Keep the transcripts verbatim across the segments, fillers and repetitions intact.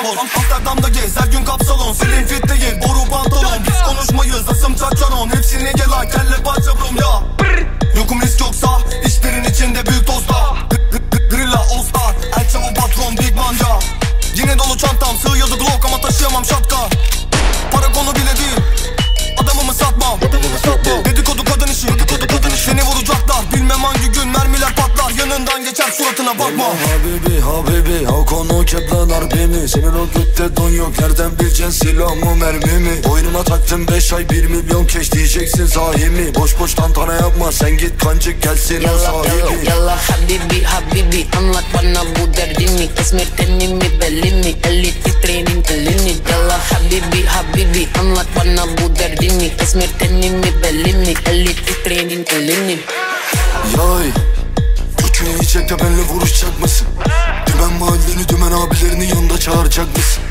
boş. Amsterdam'da gez her gün kapsalon. Senin fit değil boru pantolon. Biz konuşmayız asım çarçaron. Hepsini gel ha kelle parça brom ya. Yokum risk yoksa işlerin içinde büyük tozda. Grilla all star el çavu patron big manja. Yine dolu çantam sığıyordu glock ama taşıyamam şapka. Para konu bile değil adamımı satmam. Dedikodu kadın işi, dedikodu kadın işi. Seni vuracaklar bilmem hangi gün mermiler patlar. Yanından geçer suratına bakma. Habibi habibi o konu kepler beni. Senin o götte don yok nereden bileceksin silah mı mermi mi? Boynuma taktım beş ay bir milyon keş diyeceksin sahibi. Boş boş tantana yapma sen git kancık gelsin o sahibi. Yallah habibi habibi anlat bana bu derdimi. İzmir tenimi belimi elit titrenin elini. Yallah habibi habibi anlat bana bu derdimi. İzmir tenimi belimi elit titrenin elini. Yay Uçuya yiyecek de benimle vuruşacak mısın? Dümen mahalleni dümen abilerini yanında çağıracak mısın?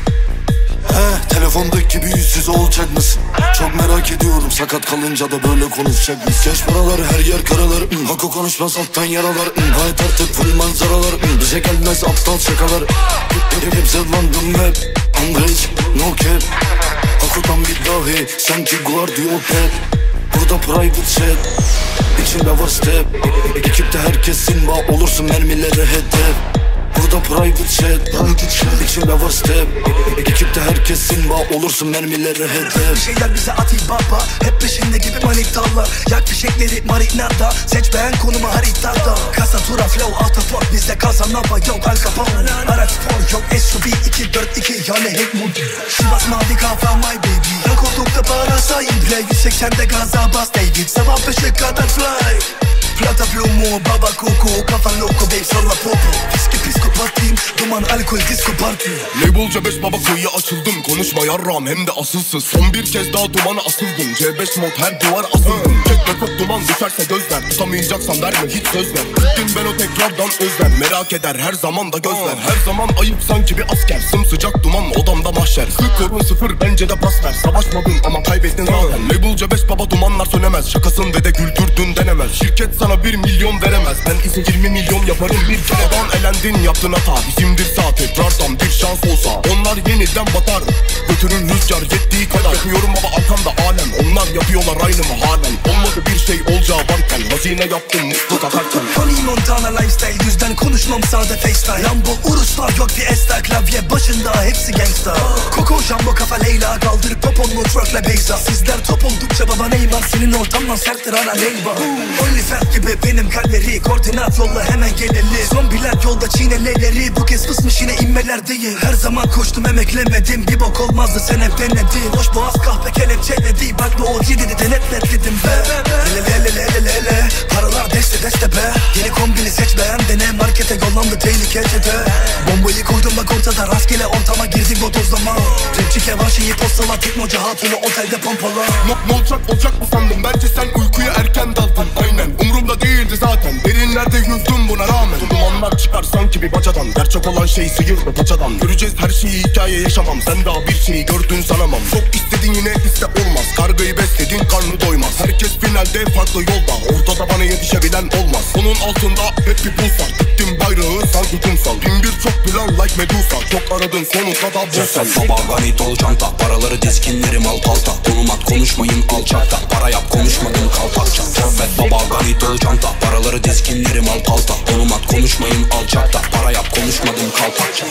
He telefondaki gibi yüzsüz olacak mısın? Çok merak ediyorum sakat kalınca da böyle konuşacak mısın? Geç paralar her yer karalar ım. Hako konuşmaz alttan yaralar ım. Hayat artık full manzaralar ım. Bize gelmez aptal şakalar. Hep zırlandım hep Andrej no cap. Hako'dan bir dahi sanki Guardio Pep. Burada private jet İçinde var step. Ekipte herkes simba olursun mermilere hedef. Burada private jet İçinde var step. Ekipte herkes simba olursun mermilere hedef. Bir şeyler bize atayım baba. Hep peşinde gibi manitalar. Yak fişekleri marinada. Seç beğen konumu haritada. Kasatura flow autoport. Bizde kazanava yok Al Capone. Araç spor yok S U V iki dört iki yani Hekmut. Şivas mavi kafa my baby. Ya koltukta para sayın play. yüz seksende gaza bas David. Sabah beşe kadar fly. Plata plomo baba koko. Kafa loko babe salla popo. Fiski psikopatiyim. Duman alkol disco party. Label C beş baba kıyıya açıldım. Konuşma yarram hem de asılsız. Son bir kez daha dumana asıldım. C beş mod her duvar asıldım. Tek nefes duman düşerse gözler. Tutamayacaksan verme hiç söz ver. Gittim ben o tekrardan özlem. Merak eder her zaman da gözler. Her zaman ayıp sanki bir asker. Sımsıcak duman odamda mahşer. Skorun sıfır bence de pas ver. Savaşmadın ama kaybettin zaten. Label C beş baba dumanlar sönemez. Şakasın ve de güldürdün denemez. Şirket sana bir milyon veremez. Ben ise yirmi milyon yaparım bir kereden. Elendin yaptın hata. Bizimdir sağ tekrardan bir şans olsa. Onlar yeniden batar. Götürün rüzgar yettiği kadar. Yakıyorum baba arkamda alem. Onlar yapıyorlar aynı mı halen. Olmadı bir şey olacağı varken. Hazine yaptım mutlu takarken. Tony Montana lifestyle. Yüzden konuşmam sade FaceTime. Lambo uruslar yok bir esta. Klavye başında hepsi gangsta. Coco Jumbo kafa Leyla. Kaldırıp poponlu truckla Beyza. Sizler top oldukça baba Neymar. Senin ortamdan serttir ana Leyva. OnlyFans gibi benim kalleri. Koordinat yolla hemen gelelim. Zombiler yolda çiğneleri. Bu kez fısmış yine inmeler değil. Her zaman koştum emeklemedim. Bir bok olmazdı sen hep denedin. Boş boğaz kahpe kelepçeledi. Bak bu o ciddi denetletledim be. Lele lele lele lele. Paralar deste deste be. Yeni kombini seç beğen dene. Markete yollandı tehlikeli de. Bombayı koydum bak ortada rastgele ortama girdik bodozlama. Rapçi kevaşiyi postala Teknoca hatunu otelde pompala. Ne, ne olacak olacak mı sandın? Bence sen uykuya erken daldın. Aynen umurumda değildi zaten. Derinlerde yüzdüm buna rağmen. Dumanlar çıkar sanki bir bacadan. Gerçek olan şey sıyırdı paçadan. Göreceğiz her şeyi hikaye yaşamam. Sen daha bir şeyi gördün sanamam. Çok istedin yine iste olmaz. Kargayı besledin karnı doymaz. Herkes finalde farklı yolda. Ortada bana yetişebilen olmaz. Onun altında hep bir buz var. Diktim bayrağı sanki kumsal. Bin bir çok plan like Medusa. Çok aradın sonunda da bulsam. Baba gani dolu çanta. Paraları dizginlerim al palta. Konum at konuşmayın alçakta. Para yap konuşmadın kaltakça. Sohbet baba gani dolu çanta. Paraları dizginlerim al palta. Konum at konuşmayın alçakta. Para yap konuşmadın kaltakça.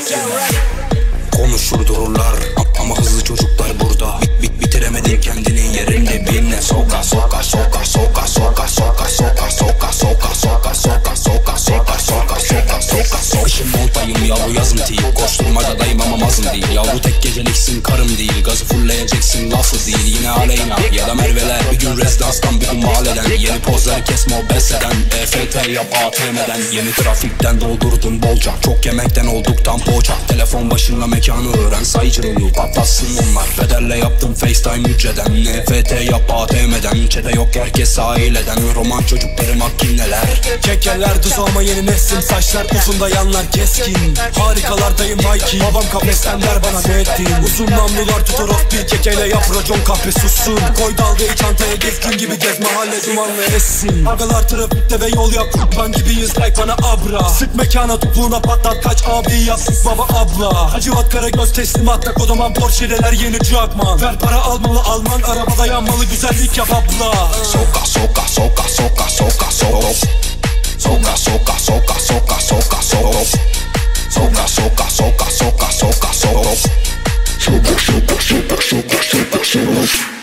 Konuşur dururlar ama hızlı çocuklar burada. Bit bit bitiremedin kendini yerinde birine. Soka soka soka soka soka soka soka soka soka soka soka soka soka soka soka soka soka. Kışın montayım yavru yazın değil. Koşturmaca dayım ama mazın değil. Yavru tek geceliksin karım değil. Gazı fulleyeceksin lafı değil. Yine Aleyna ya da Merve'ler. Bir gün rezidanstan bir gün mahalleden. Yeni pozları kesme o beseden. E F T yap A T M'den. Yeni trafikten doldurdun bolca. Çok yemekten olduktan poğaça. Telefon başında mekanı öğren sayıcılığı patlatsın onlar. Bedelle yaptım FaceTime hücreden. N F T yap A T M'den. Çete yok herkes sahileden. Roman çocukları makineler. Kekeler düz ama yeni neslin. Saçlar uzun da yanlar keskin. Harikalardayım Nike. Babam kafesten der bana ne ettin. Uzun namlular tutur of bir kekeler. Söyle yap racon kahve sussun. Koy dalgayı çantaya gezgin gibi gez. Mahalle dumanla essin. Agalar trafikte ve yol yap. Kurban gibiyiz like bana abra. Sık mekana topuğuna patlat. Kaç abi yap baba abla. Hacivat Karagöz teslimatta. Kodaman Porsche'ler yeni Jugman. Ver para almalı Alman. Arabada yanmalı güzellik yap abla. Soka soka soka soka soka soka Soka soka soka soka soka soka Soka soka soka soka soka soka Soka soka soka soka soka soka